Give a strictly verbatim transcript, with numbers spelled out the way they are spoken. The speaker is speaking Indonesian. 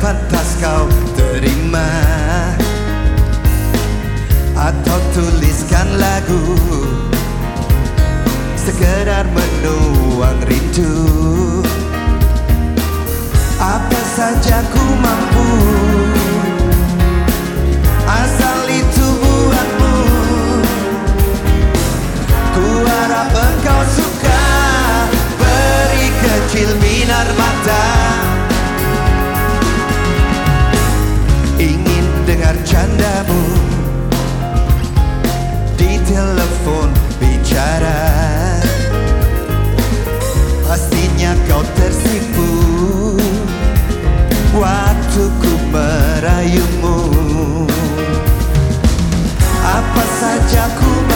pantas kau terima, atau tuliskan lagu sekedar menuang rindu. Apa saja ku mampu, asal itu buatmu. Ku harap engkau suka, beri kecil binar mata. Ingin dengar candamu di telepon bicara. Pastinya kau tersipu waktu ku merayumu. Apa saja ku